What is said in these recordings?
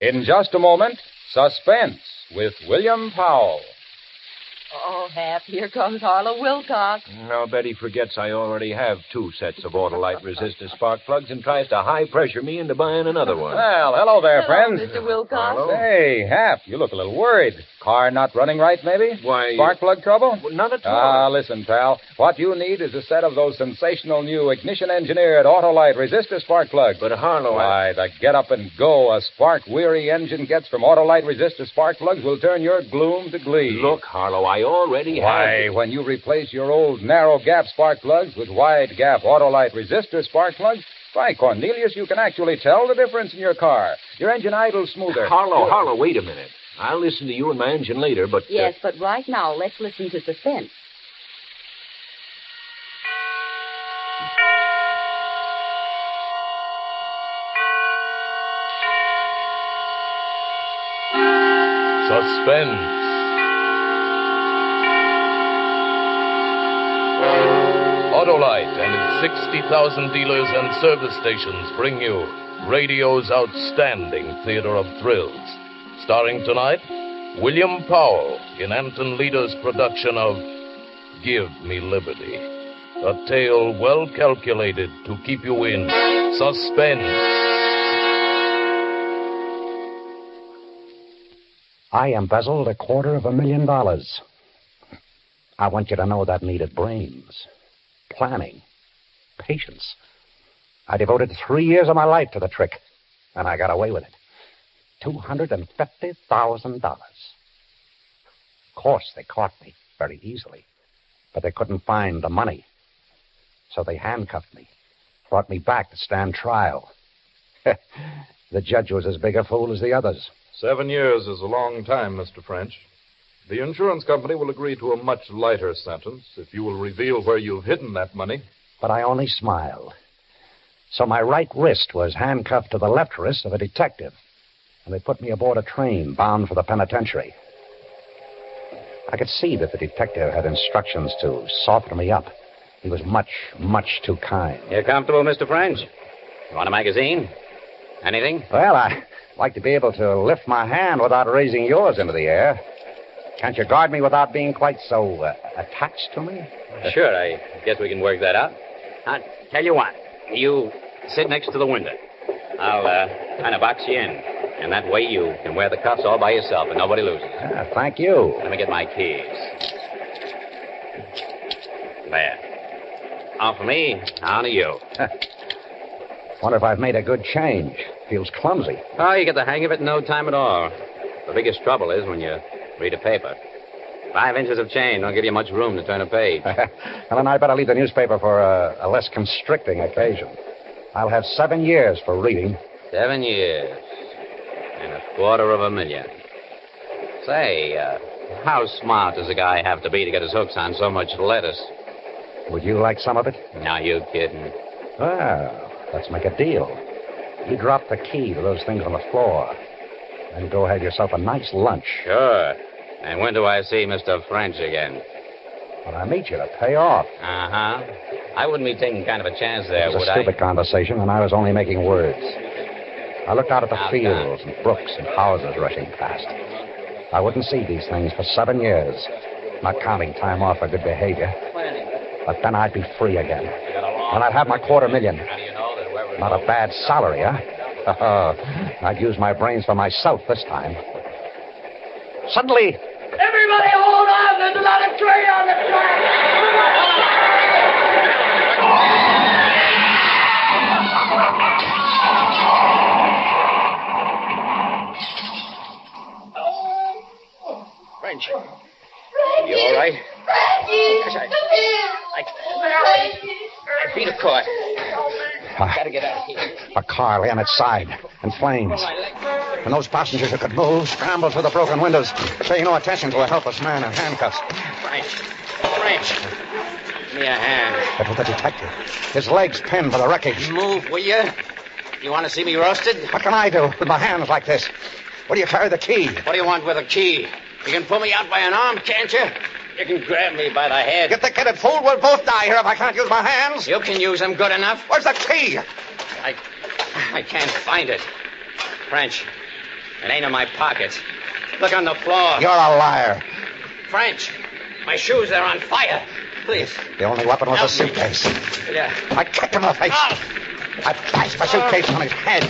In just a moment, Suspense with William Powell. Oh, Hap, here comes Harlow Wilcox. Now, Betty forgets I already have 2 sets of Autolite resistor spark plugs and tries to high-pressure me into buying another one. Well, hello there, friend. Mr. Wilcox. Harlow? Hey, Hap, you look a little worried. Car not running right, maybe? Why... Spark plug trouble? Well, not at all. Listen, pal. What you need is a set of those sensational new ignition-engineered Autolite resistor spark plugs. But, Harlow, Why, the get-up-and-go a spark-weary engine gets from Autolite resistor spark plugs will turn your gloom to glee. Look, Harlow, I already have... Why, when you replace your old narrow-gap spark plugs with wide-gap Autolite resistor spark plugs, why, Cornelius, you can actually tell the difference in your car. Your engine idles smoother. Harlow, wait a minute. I'll listen to you and my engine later, but... Yes, but right now, let's listen to Suspense. Suspense. Autolite and its 60,000 dealers and service stations bring you radio's outstanding theater of thrills. Starring tonight, William Powell in Anton Leader's production of Give Me Liberty. A tale well calculated to keep you in suspense. I embezzled $250,000. I want you to know that needed brains, planning, patience. I devoted 3 years of my life to the trick, and I got away with it. $250,000. Of course, they caught me very easily, but they couldn't find the money. So they handcuffed me, brought me back to stand trial. The judge was as big a fool as the others. 7 years is a long time, Mr. French. The insurance company will agree to a much lighter sentence if you will reveal where you've hidden that money. But I only smiled. So my right wrist was handcuffed to the left wrist of a detective, and they put me aboard a train bound for the penitentiary. I could see that the detective had instructions to soften me up. He was much, much too kind. You comfortable, Mr. French? You want a magazine? Anything? Well, I'd like to be able to lift my hand without raising yours into the air. Can't you guard me without being quite so attached to me? Sure, I guess we can work that out. I'll tell you what. You sit next to the window. I'll kind of box you in. And that way you can wear the cuffs all by yourself and nobody loses. Thank you. Let me get my keys. There. On for me, on to you. Wonder if I've made a good change. Feels clumsy. Oh, you get the hang of it in no time at all. The biggest trouble is when you read a paper. 5 inches of chain don't give you much room to turn a page. Well, then I'd better leave the newspaper for a less constricting occasion. I'll have 7 years for reading. 7 years. And $250,000. Say, how smart does a guy have to be to get his hooks on so much lettuce? Would you like some of it? Now, you kidding. Well, let's make a deal. You drop the key to those things on the floor. Then go have yourself a nice lunch. Sure. And when do I see Mr. French again? When I meet you to pay off. Uh-huh. I wouldn't be taking kind of a chance there, would I? It was a stupid conversation, and I was only making words. I looked out at the fields and brooks and houses rushing past. I wouldn't see these things for 7 years, not counting time off for good behavior. But then I'd be free again. And I'd have my $250,000. Not a bad salary, huh? I'd use my brains for myself this time. Suddenly... Everybody hold on! There's another train on the track! French. You all right? Gosh, I beat a car. Gotta get out of here. A car lay on its side, in flames. And those passengers who could move scrambled through the broken windows, paying no attention to a helpless man in handcuffs. French. Give me a hand. But with the detective, his legs pinned to the wreckage. Move, will you? You want to see me roasted? What can I do with my hands like this? What do you carry the key? What do you want with a key? You can pull me out by an arm, can't you? You can grab me by the head. You thick-headed fool, we'll both die here if I can't use my hands. You can use them good enough. Where's the key? I can't find it. French, It ain't in my pockets. Look on the floor. You're a liar. French, my shoes, they're on fire. Please. The only weapon was a suitcase. Yeah. I kicked him in the face. I bashed the suitcase on his head.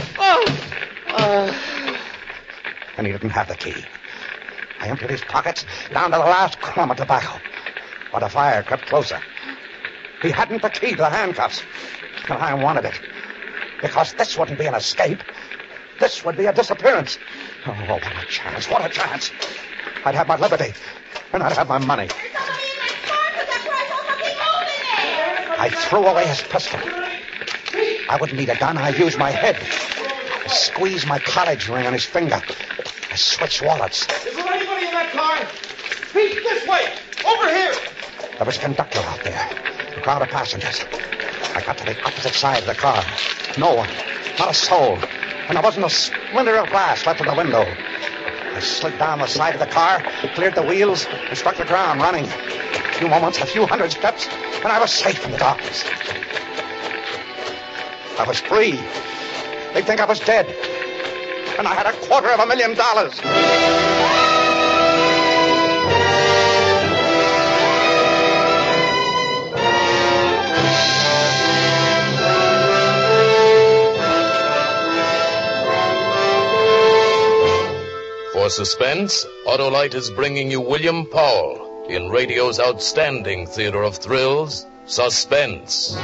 And he didn't have the key. I emptied his pockets down to the last crumb of tobacco. But the fire crept closer. He hadn't the key to the handcuffs. And I wanted it. Because this wouldn't be an escape. This would be a disappearance. Oh, what a chance. What a chance. I'd have my liberty. And I'd have my money. There's somebody in that car with that price on the moving there. I threw away his pistol. I wouldn't need a gun. I used my head. I squeezed my college ring on his finger. I switched wallets. Is there anybody in that car? Pete, this way. Over here. There was a conductor out there. A crowd of passengers. I got to the opposite side of the car. No one. Not a soul. And there wasn't a splinter of glass left in the window. I slid down the side of the car, cleared the wheels, and struck the ground running. A few moments, a few hundred steps, and I was safe in the darkness. I was free. They'd think I was dead. And I had $250,000. For suspense, Autolite is bringing you William Powell in radio's outstanding theater of thrills, Suspense.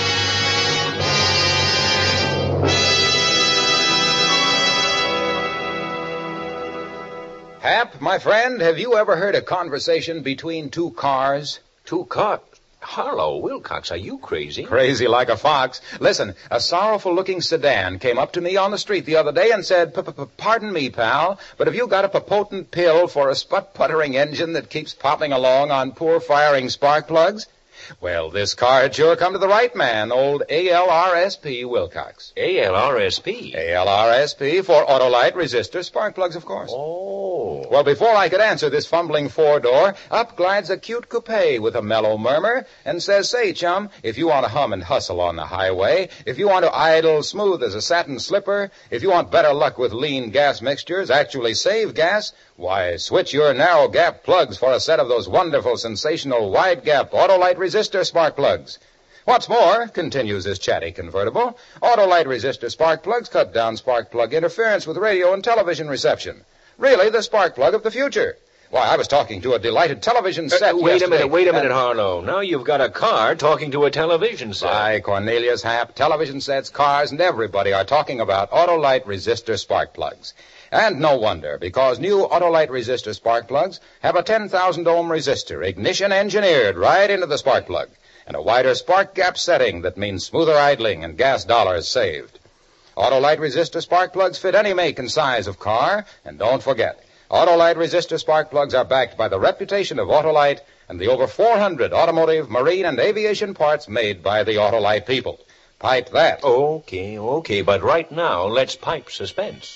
Hap, my friend, have you ever heard a conversation between two cars? Two cars? Harlow, Wilcox, are you crazy? Crazy like a fox. Listen, a sorrowful-looking sedan came up to me on the street the other day and said, "Pardon me, pal, but have you got a potent pill for a sput-puttering engine that keeps popping along on poor firing spark plugs?" Well, this car had sure come to the right man, old ALRSP Wilcox. ALRSP? ALRSP for Autolite Resistor Spark Plugs, of course. Oh. Well, before I could answer this fumbling four-door, up glides a cute coupe with a mellow murmur and says, "Say, chum, if you want to hum and hustle on the highway, if you want to idle smooth as a satin slipper, if you want better luck with lean gas mixtures, actually save gas, why, switch your narrow gap plugs for a set of those wonderful, sensational wide gap Autolite Resistor Spark Plugs. What's more," continues this chatty convertible, "Autolite Resistor Spark Plugs cut down spark plug interference with radio and television reception. Really the spark plug of the future. Why, I was talking to a delighted television set Wait yesterday. a minute, Harlow. Now you've got a car talking to a television set. Why, Cornelius Hap, television sets, cars, and everybody are talking about Autolite Resistor Spark Plugs. And no wonder, because new Autolite Resistor Spark Plugs have a 10,000 ohm resistor, ignition engineered right into the spark plug, and a wider spark gap setting that means smoother idling and gas dollars saved. Autolite Resistor Spark Plugs fit any make and size of car, and don't forget, Autolite Resistor Spark Plugs are backed by the reputation of Autolite and the over 400 automotive, marine, and aviation parts made by the Autolite people. Pipe that. Okay, but right now, let's pipe suspense.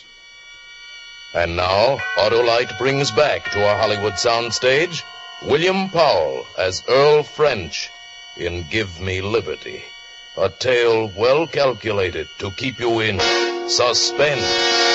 And now, Autolite brings back to our Hollywood soundstage William Powell as Earl French in Give Me Liberty, a tale well calculated to keep you in suspense.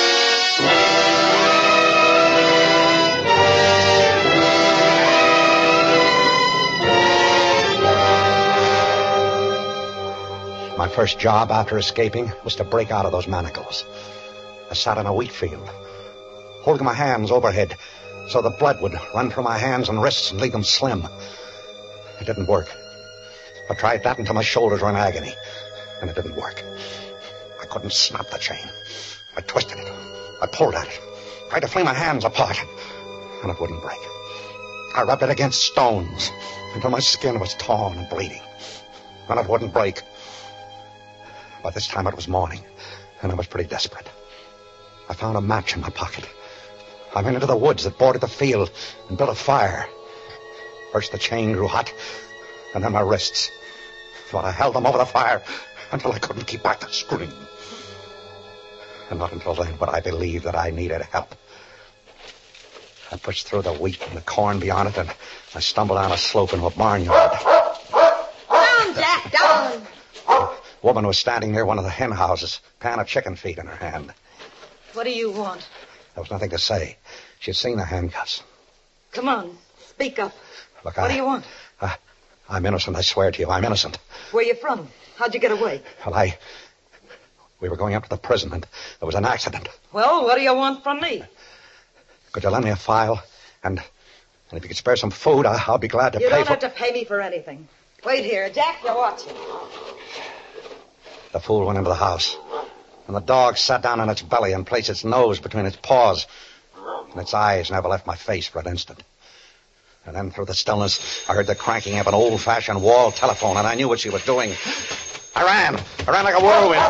My first job after escaping was to break out of those manacles. I sat in a wheat field, holding my hands overhead so the blood would run from my hands and wrists and leave them slim. It didn't work. I tried that until my shoulders were in agony, and it didn't work. I couldn't snap the chain. I twisted it. I pulled at it, tried to fling my hands apart, and it wouldn't break. I rubbed it against stones until my skin was torn and bleeding, and it wouldn't break. By this time it was morning, and I was pretty desperate. I found a match in my pocket. I went into the woods that bordered the field and built a fire. First the chain grew hot, and then my wrists. But I held them over the fire until I couldn't keep back the scream. And not until then would I believe that I needed help. I pushed through the wheat and the corn beyond it, and I stumbled down a slope into a barnyard. Down, Jack, down! A woman was standing near one of the hen houses, pan of chicken feed in her hand. What do you want? There was nothing to say. She'd seen the handcuffs. Come on, speak up. Look, What do you want? I'm innocent, I swear to you, I'm innocent. Where you from? How'd you get away? Well, we were going up to the prison, and there was an accident. Well, what do you want from me? Could you lend me a file? And if you could spare some food, I'll be glad to pay You for... don't have to pay me for anything. Wait here, Jack, you watch him. The fool went into the house, and the dog sat down on its belly and placed its nose between its paws, and its eyes never left my face for an instant. And then through the stillness, I heard the cranking of an old-fashioned wall telephone, and I knew what she was doing. I ran like a whirlwind.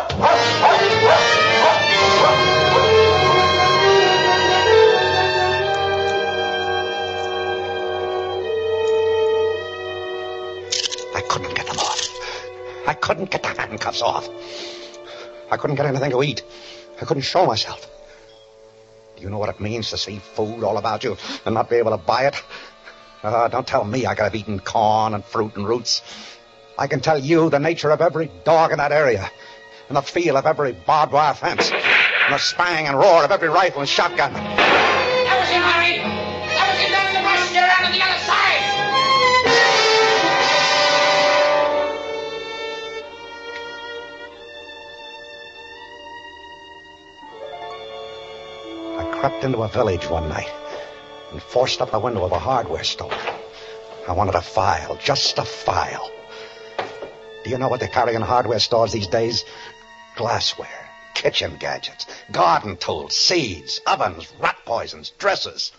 I couldn't get them off. I couldn't get the handcuffs off. I couldn't get anything to eat. I couldn't show myself. Do you know what it means to see food all about you and not be able to buy it? Don't tell me I could have eaten corn and fruit and roots. I can tell you the nature of every dog in that area, and the feel of every barbed wire fence, and the spang and roar of every rifle and shotgun. That was him, Harry. That was him down in the brush there on the other side. I crept into a village one night and forced up the window of a hardware store. I wanted a file, just a file. Do you know what they carry in hardware stores these days? Glassware, kitchen gadgets, garden tools, seeds, ovens, rat poisons, dressers.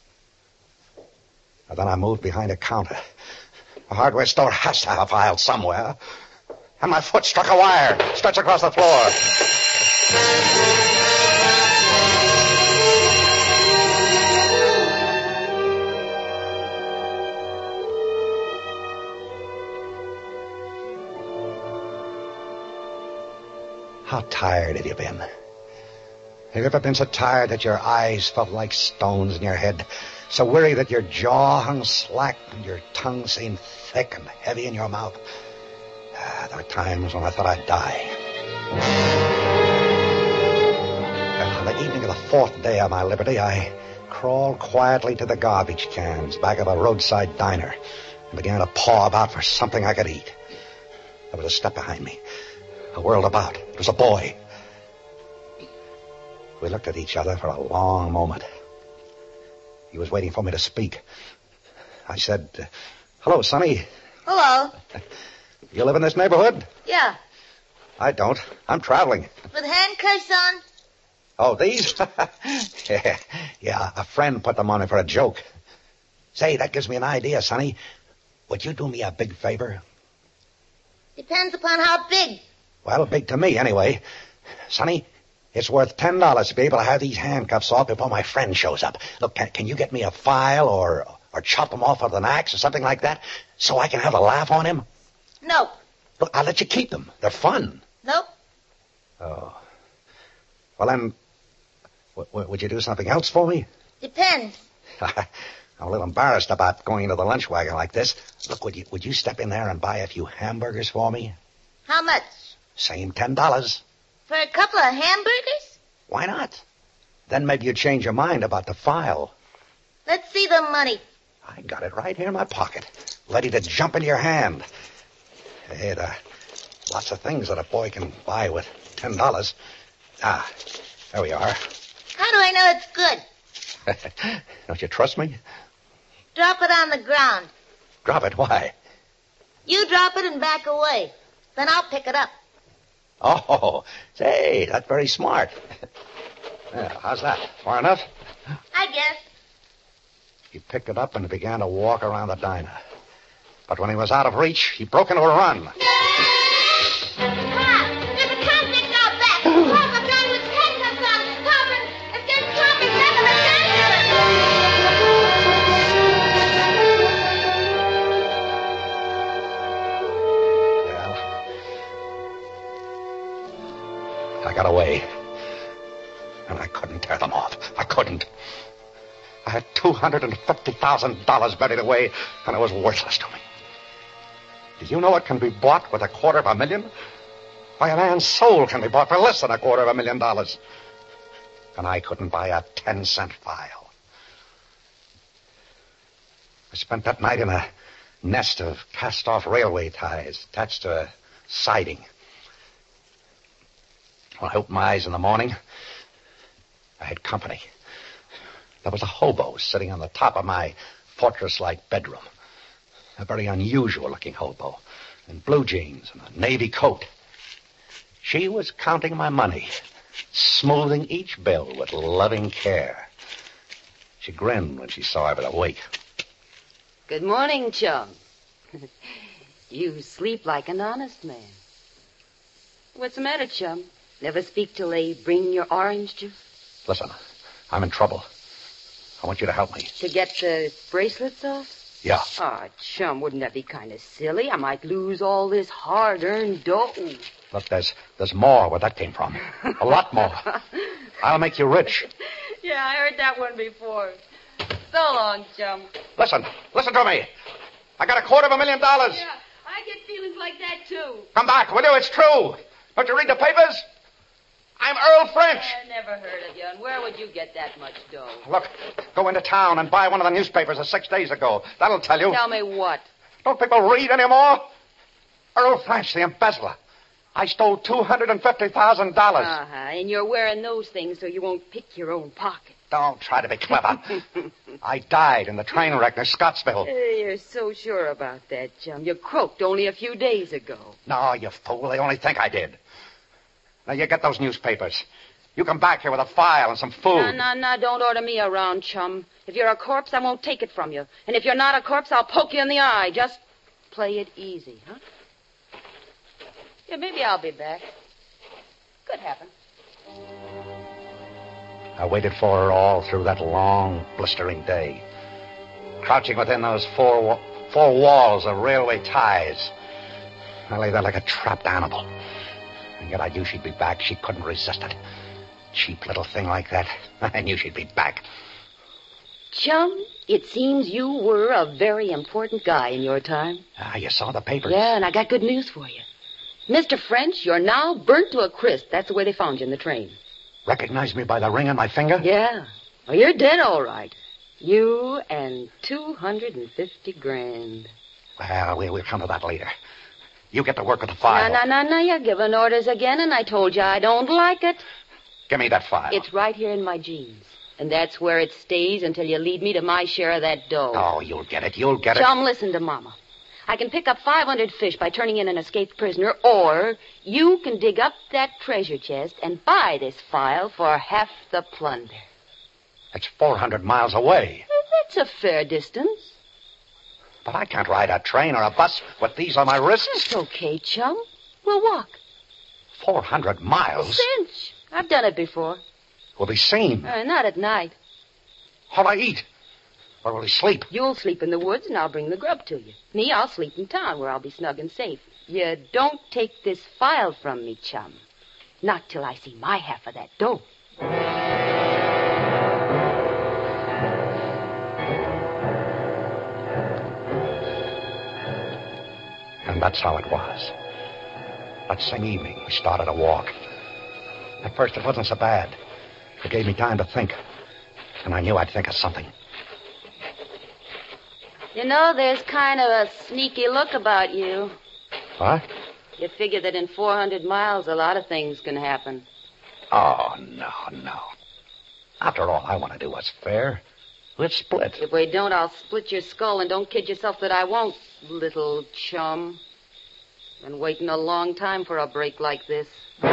And then I moved behind a counter. A hardware store has to have a file somewhere. And my foot struck a wire, stretched across the floor. How tired have you been? Have you ever been so tired that your eyes felt like stones in your head? So weary that your jaw hung slack and your tongue seemed thick and heavy in your mouth? There were times when I thought I'd die. And on the evening of the fourth day of my liberty, I crawled quietly to the garbage cans back of a roadside diner and began to paw about for something I could eat. There was a step behind me. I whirled about. It was a boy. We looked at each other for a long moment. He was waiting for me to speak. I said, "Hello, Sonny. Hello. You live in this neighborhood?" Yeah. I don't. I'm traveling. With handcuffs on? Oh, these? Yeah, a friend put them on me for a joke. Say, that gives me an idea, Sonny. Would you do me a big favor? Depends upon how big. Well, big to me, anyway. Sonny, it's worth $10 to be able to have these handcuffs off before my friend shows up. Look, can you get me a file or chop them off with an axe or something like that so I can have a laugh on him? Nope. Look, I'll let you keep them. They're fun. Nope. Oh. Well, then, would you do something else for me? Depends. I'm a little embarrassed about going into the lunch wagon like this. Look, would you step in there and buy a few hamburgers for me? How much? Same $10. For a couple of hamburgers? Why not? Then maybe you'd change your mind about the file. Let's see the money. I got it right here in my pocket, ready to jump into your hand. Hey, there are lots of things that a boy can buy with $10. Ah, there we are. How do I know it's good? Don't you trust me? Drop it on the ground. Drop it? Why? You drop it and back away. Then I'll pick it up. Oh, say, that's very smart. Yeah, how's that? Far enough? I guess. He picked it up and began to walk around the diner. But when he was out of reach, he broke into a run. Pop! There's a convict out back. Pop, a guy with handcuffs on. Pop, and there's convict back of the I got away. And I couldn't tear them off. I couldn't. I had $250,000 buried away, and it was worthless to me. Do you know what can be bought with $250,000? Why, a man's soul can be bought for less than $250,000. and I couldn't buy a 10-cent file. I spent that night in a nest of cast-off railway ties attached to a siding. When I opened my eyes in the morning, I had company. There was a hobo sitting on the top of my fortress-like bedroom. A very unusual-looking hobo in blue jeans and a navy coat. She was counting my money, smoothing each bill with loving care. She grinned when she saw I was awake. Good morning, chum. You sleep like an honest man. What's the matter, chum? Never speak till they bring your orange juice? Listen, I'm in trouble. I want you to help me. To get the bracelets off? Yeah. Oh, chum, wouldn't that be kind of silly? I might lose all this hard-earned dough. Look, there's more where that came from. A lot more. I'll make you rich. Yeah, I heard that one before. So long, chum. Listen to me. I got $250,000. Yeah, I get feelings like that, too. Come back, will you? It's true. Don't you read the papers? I'm Earl French. I never heard of you, and where would you get that much dough? Look, go into town and buy one of the newspapers of 6 days ago. That'll tell you. Tell me what? Don't people read anymore? Earl French, the embezzler. I stole $250,000. Uh-huh, and you're wearing those things so you won't pick your own pocket. Don't try to be clever. I died in the train wreck near Scottsville. You're so sure about that, chum. You croaked only a few days ago. No, you fool. They only think I did. Now, you get those newspapers. You come back here with a file and some food. No, don't order me around, chum. If you're a corpse, I won't take it from you. And if you're not a corpse, I'll poke you in the eye. Just play it easy, huh? Yeah, maybe I'll be back. Could happen. I waited for her all through that long, blistering day. Crouching within those four walls of railway ties. I lay there like a trapped animal. And yet I knew she'd be back. She couldn't resist it. Cheap little thing like that. I knew she'd be back. Chum, it seems you were a very important guy in your time. Ah, you saw the papers. Yeah, and I got good news for you. Mr. French, you're now burnt to a crisp. That's the way they found you in the train. Recognized me by the ring on my finger? Yeah. Well, you're dead, all right. You and $250,000. Well, we'll come to that later. You get to work with the file. No. You're giving orders again, and I told you I don't like it. Give me that file. It's right here in my jeans. And that's where it stays until you lead me to my share of that dough. Oh, you'll get it. You'll get it. Chum, listen to Mama. I can pick up 500 fish by turning in an escaped prisoner, or you can dig up that treasure chest and buy this file for half the plunder. It's 400 miles away. That's a fair distance. But I can't ride a train or a bus with these on my wrists. It's okay, chum. We'll walk. 400 miles? Cinch. I've done it before. We'll be seen. Not at night. How'll I eat? Where will he sleep? You'll sleep in the woods, and I'll bring the grub to you. Me, I'll sleep in town, where I'll be snug and safe. You don't take this file from me, chum. Not till I see my half of that dough. And that's how it was. That same evening, we started a walk. At first, it wasn't so bad. It gave me time to think. And I knew I'd think of something. You know, there's kind of a sneaky look about you. What? You figure that in 400 miles, a lot of things can happen. Oh, no. After all, I want to do what's fair. Let's split. If we don't, I'll split your skull, and don't kid yourself that I won't, little chum. Been waiting a long time for a break like this.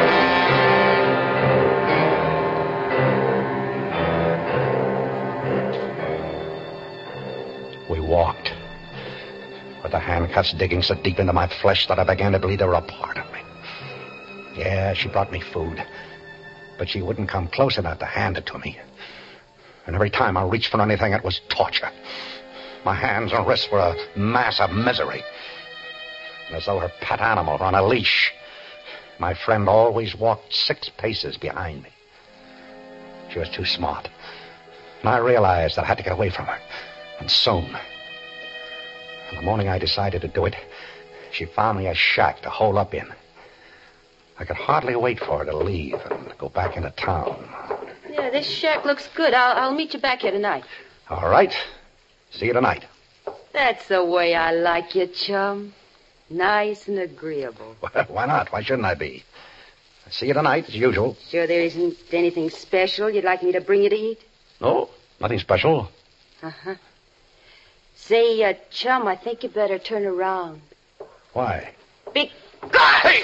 We walked, with the handcuffs digging so deep into my flesh that I began to believe they were a part of me. Yeah, she brought me food, but she wouldn't come close enough to hand it to me. And every time I reached for anything, it was torture. My hands and wrists were a mass of misery. And as though her pet animal were on a leash, my friend always walked 6 paces behind me. She was too smart. And I realized that I had to get away from her. And soon. And the morning I decided to do it, she found me a shack to hole up in. I could hardly wait for her to leave and go back into town. Yeah, this shack looks good. I'll meet you back here tonight. All right. See you tonight. That's the way I like you, chum. Nice and agreeable. Well, why not? Why shouldn't I be? See you tonight, as usual. Sure there isn't anything special you'd like me to bring you to eat? No, nothing special. Uh-huh. Say, chum, I think you better turn around. Why? Big... Hey!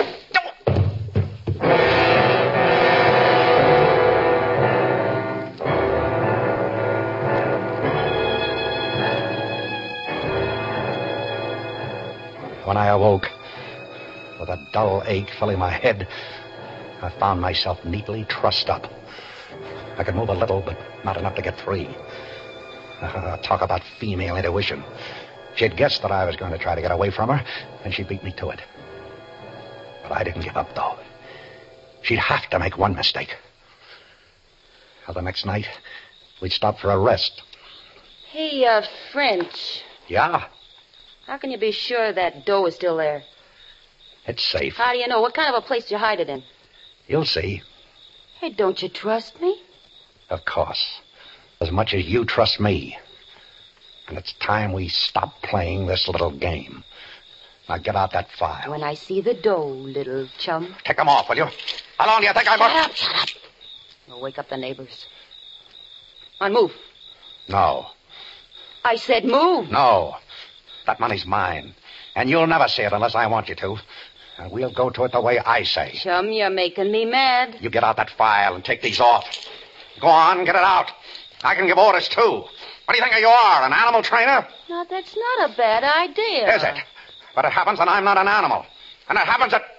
When I awoke, with a dull ache filling my head, I found myself neatly trussed up. I could move a little, but not enough to get free. Talk about female intuition. She'd guessed that I was going to try to get away from her, and she beat me to it. But I didn't give up, though. She'd have to make one mistake. Well, the next night, we'd stop for a rest. Hey, French. Yeah? How can you be sure that dough is still there? It's safe. How do you know? What kind of a place do you hide it in? You'll see. Hey, don't you trust me? Of course. As much as you trust me. And it's time we stop playing this little game. Now get out that file. When I see the dough, little chum. Take them off, will you? How long do you think I'm... Shut up. You'll wake up the neighbors. On, move. No. I said move. No. That money's mine. And you'll never see it unless I want you to. And we'll go to it the way I say. Chum, you're making me mad. You get out that file and take these off. Go on, get it out. I can give orders, too. What do you think you are, an animal trainer? No, that's not a bad idea. Is it? But it happens that I'm not an animal. And it happens that...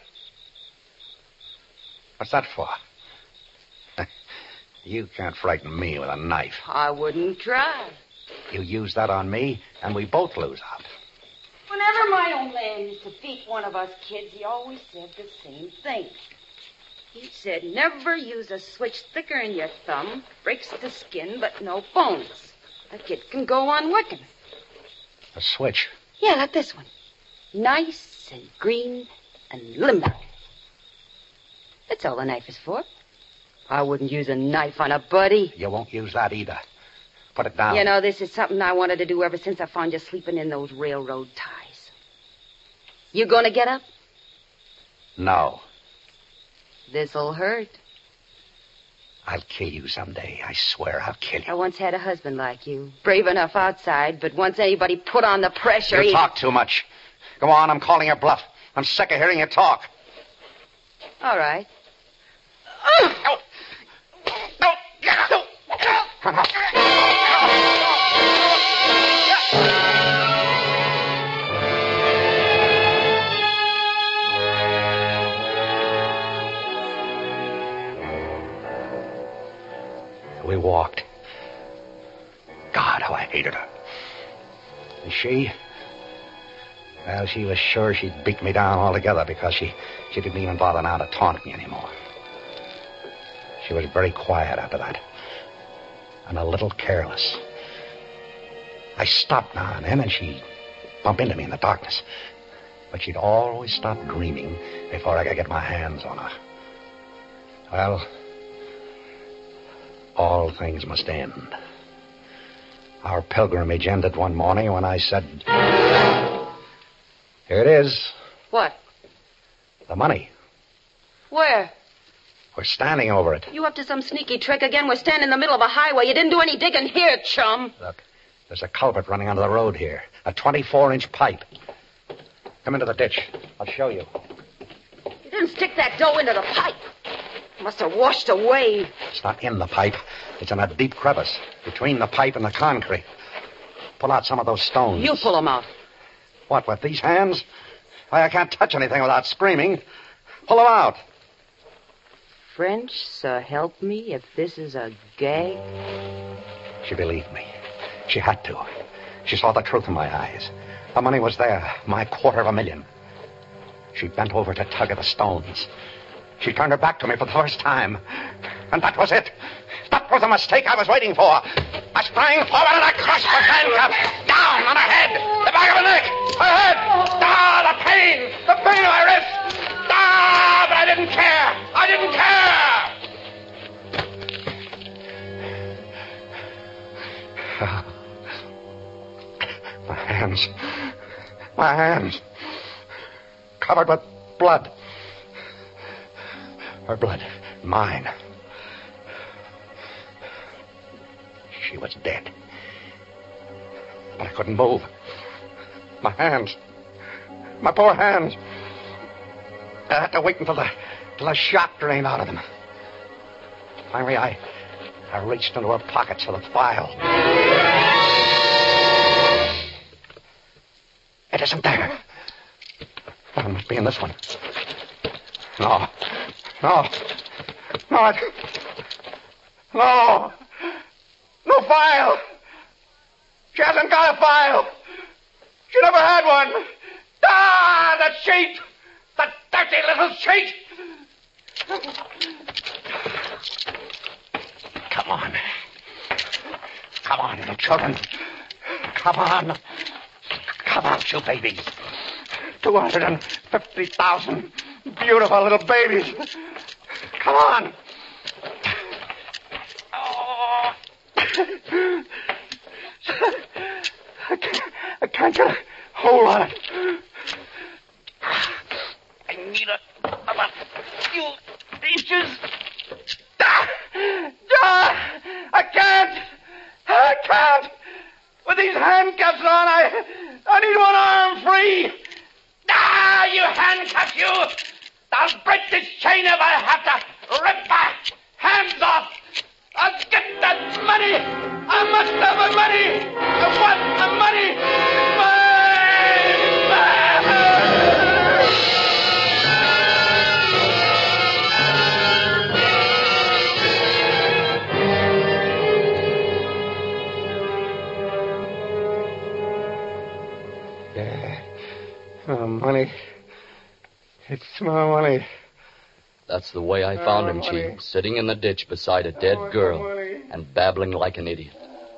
What's that for? You can't frighten me with a knife. I wouldn't try. You use that on me, and we both lose out. Whenever my old man used to beat one of us kids, he always said the same thing. He said, never use a switch thicker in your thumb. Breaks the skin, but no bones. A kid can go on working. A switch? Yeah, like this one. Nice and green and limber. That's all a knife is for. I wouldn't use a knife on a buddy. You won't use that either. Put it down. You know, this is something I wanted to do ever since I found you sleeping in those railroad ties. You gonna get up? No. This'll hurt. I'll kill you someday. I swear I'll kill you. I once had a husband like you. Brave enough outside, but once anybody put on the pressure... You talk too much. Go on, I'm calling your bluff. I'm sick of hearing you talk. All right. No, get out. Come on. We walked. God, how I hated her. And she... Well, she was sure she'd beat me down altogether because she didn't even bother now to taunt me anymore. She was very quiet after that. And a little careless. I stopped now and then, and she'd bump into me in the darkness. But she'd always stop dreaming before I could get my hands on her. Well... all things must end. Our pilgrimage ended one morning when I said... Here it is. What? The money. Where? We're standing over it. You up to some sneaky trick again? We're standing in the middle of a highway. You didn't do any digging here, chum. Look, there's a culvert running under the road here. A 24-inch pipe. Come into the ditch. I'll show you. You didn't stick that dough into the pipe. It must have washed away. It's not in the pipe. It's in a deep crevice between the pipe and the concrete. Pull out some of those stones. You pull them out. What, with these hands? Why, I can't touch anything without screaming. Pull them out. French, so help me if this is a gag. She believed me. She had to. She saw the truth in my eyes. The money was there, my $250,000. She bent over to tug at the stones. She turned her back to me for the first time. And that was it. That was the mistake I was waiting for. I sprang forward and I crushed the handcuff. Down on her head. The back of her neck. Her head. Ah, the pain. The pain of my wrist. Ah, but I didn't care. I didn't care. My hands. My hands. Covered with blood. Her blood. Mine. She was dead. But I couldn't move. My hands. My poor hands. I had to wait until the shock drained out of them. Finally, I reached into her pockets for the file. It isn't there. Well, it must be in this one. No. No. No file. She hasn't got a file. She never had one. Ah, that cheat. That dirty little cheat. Come on. Come on, little children. Come on. Come on, you babies. 250,000 beautiful little babies. Come on. Oh. I can't get a hold on it. I need about a few inches. I can't. With these handcuffs on, I need one arm free. You handcuff you. I'll break this chain if I have to rip my hands off. I'll get that money. I must have my money. I want the money. Money. It's my money. That's the way I found him, Chief, sitting in the ditch beside a dead girl and babbling like an idiot.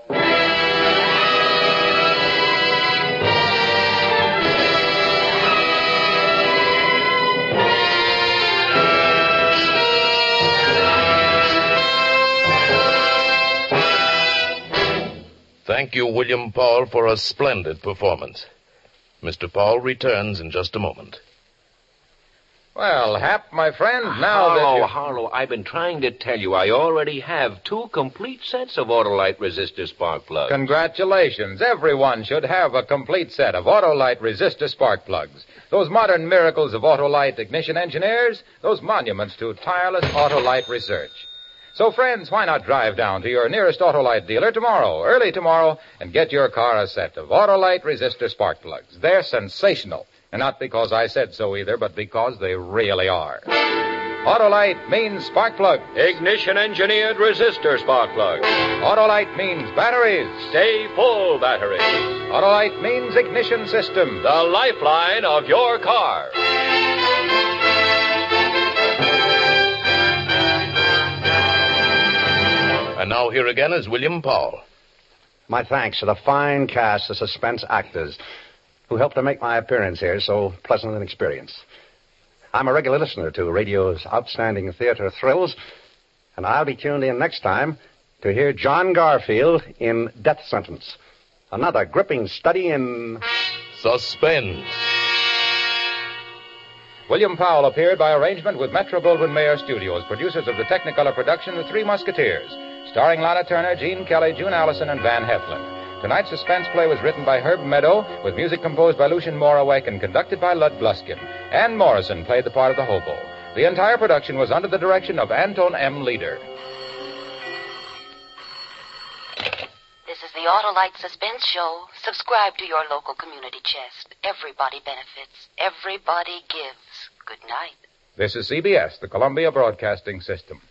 Thank you, William Paul, for a splendid performance. Mr. Paul returns in just a moment. Well, Hap, my friend, now Harlow, I've been trying to tell you I already have 2 complete sets of Autolite resistor spark plugs. Congratulations. Everyone should have a complete set of Autolite resistor spark plugs. Those modern miracles of Autolite ignition engineers, those monuments to tireless Autolite research. So, friends, why not drive down to your nearest Autolite dealer early tomorrow, and get your car a set of Autolite resistor spark plugs. They're sensational. And not because I said so either, but because they really are. Autolite means spark plug. Ignition engineered resistor spark plug. Autolite means batteries. Stay full batteries. Autolite means ignition system. The lifeline of your car. And now here again is William Paul. My thanks to the fine cast of suspense actors who helped to make my appearance here so pleasant an experience. I'm a regular listener to radio's outstanding theater thrills, and I'll be tuned in next time to hear John Garfield in Death Sentence, another gripping study in suspense. William Powell appeared by arrangement with Metro-Goldwyn-Mayer Studios, producers of the Technicolor production The Three Musketeers, starring Lana Turner, Gene Kelly, June Allison, and Van Heflin. Tonight's suspense play was written by Herb Meadow, with music composed by Lucien Moravec and conducted by Lud Gluskin. Ann Morrison played the part of the hobo. The entire production was under the direction of Anton M. Leader. This is the Autolite Suspense Show. Subscribe to your local community chest. Everybody benefits. Everybody gives. Good night. This is CBS, the Columbia Broadcasting System.